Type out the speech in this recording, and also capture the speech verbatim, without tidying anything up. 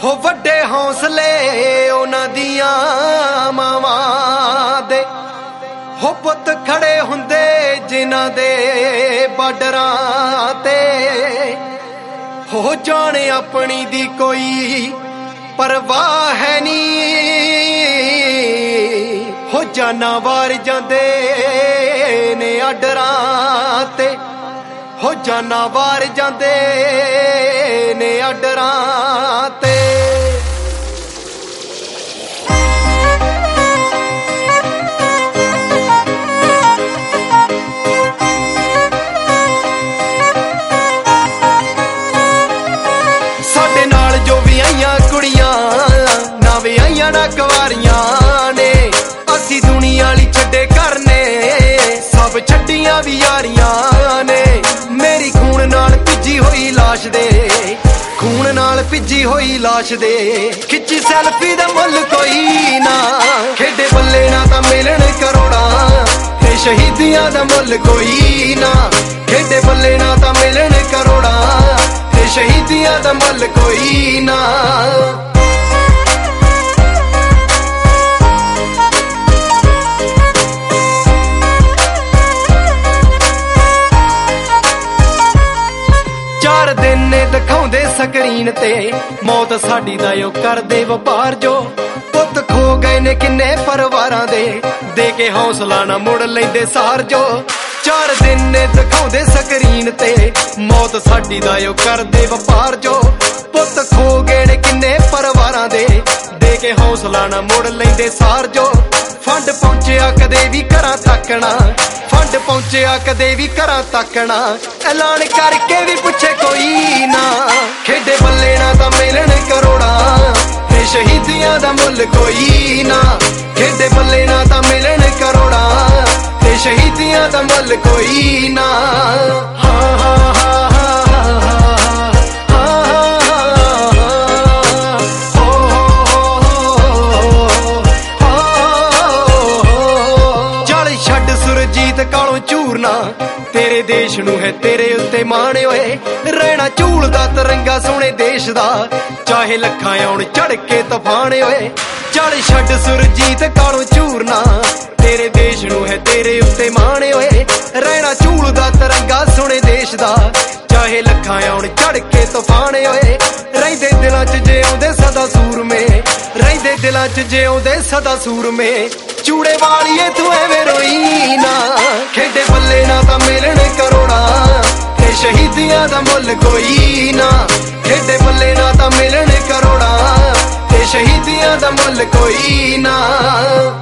हो वड्डे हौसले उन्हां दियां मावां दे, हो पुत खड़े हुंदे जिन्हां दे बार्डरां ते। हो जाने अपनी दी कोई परवाह है नी, हो जाना वार जांदे ने आडरां ते, हो जाना वार जांदे ने आडरां ते। साडे नाल जो भी आईयां कुड़ियां ना भी आईयां ना कुवारियां ने, असी दुनिया वाली छड्डे करने सब छड्डियां भी यारियां ने। मेरी खून नाल भिजी होई लाश दे, खून नाल भिजी होई लाश दे, खिच्ची सैल्फी दा मुल कोई ना, खेडे बल्ले ना तां मिलन करोड़ां ते शहीदियां दा मुल कोई ना, खेडे बल्ले ना तां मिलन करोड़ां ते शहीदियां दा मुल कोई ना। चार दिन ने दिखाउंदे स्क्रीन ते मौत साडी दा यो करदे वपार जो, पुत खो गए ने किन्ने परिवारां दे, दे के हौसला ना मुड़ लैंदे सार जो। चार दिन ने दिखाउंदे स्क्रीन ते मौत साडी दा यो करदे वपार जो, पुत खो गए ने किन्ने परिवारां दे, दे के हौसला ना मुड़ लैंदे सार जो। फंड पहुंचिया कदे भी घरां तकना, फंड पहुंचिया कदे भी घरां तकना, ऐलान करके भी पुछे कोई ना, खेडे बल्ले ना तां मिलन करोड़ां ते शहीदियां दा मुल कोई ना, खेडे बल्ले ना तां मिलन करोड़ां ते शहीदियां दा मुल कोई ना। हाँ हाँ हाँ सुरजीत कालों चूरना, तेरे देश नू है तेरे उत्ते माण ओए, रहना झूलदा तिरंगा सोहणे देश दा, चाहे लखां आउण चढ़ के तूफान ओए। चल छड्ड सुरजीत कालों चूरना, तेरे देश नू है तेरे उत्ते माण ओए, रहना झूलदा तिरंगा सोहणे देश दा, चाहे लखां आउण चढ़ के तूफान ओए। रहिंदे दिलां च जे आउंदे सदा सूरमे, रहिंदे दिलां च जे आउंदे सदा सूरमे, चूड़े वालिए तू एवें रोई ना, खेडे बल्ले ना तां मिलन करोड़ां ते शहीदियां दा मुल कोई ना, खेडे बल्ले ना तां मिलन करोड़ां ते शहीदियां दा मुल कोई ना।